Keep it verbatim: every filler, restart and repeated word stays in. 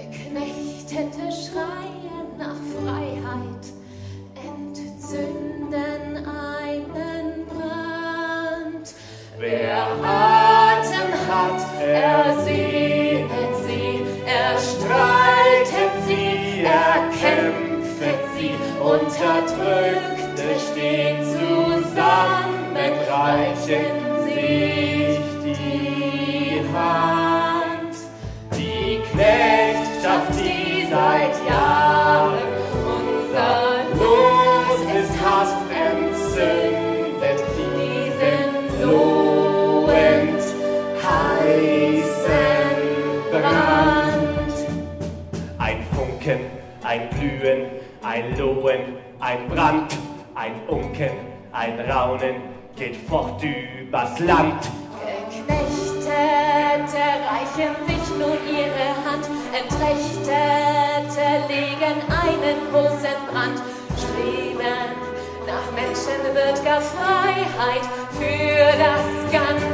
Geknechtete schreien nach Freiheit, entzünden einen Brand. Wer Atem hat, ersehnet sie, erstreitet sie, erkämpfet sie, Unterdrückte stehen zusammen, reichen sich die Hand. Die Knechtschaft, die seit Jahren unser Los ist, hat entzündet diesen lohend heißen Brand. Ein Funken, ein Glühen, ein Lohen, ein Brand, ein Unken, ein Raunen, geht fort übers Land. Geknechtete reichen sich nun ihre Hand, Entrechtete legen einen großen Brand, streben nach menschenwürd'ger Freiheit für das ganze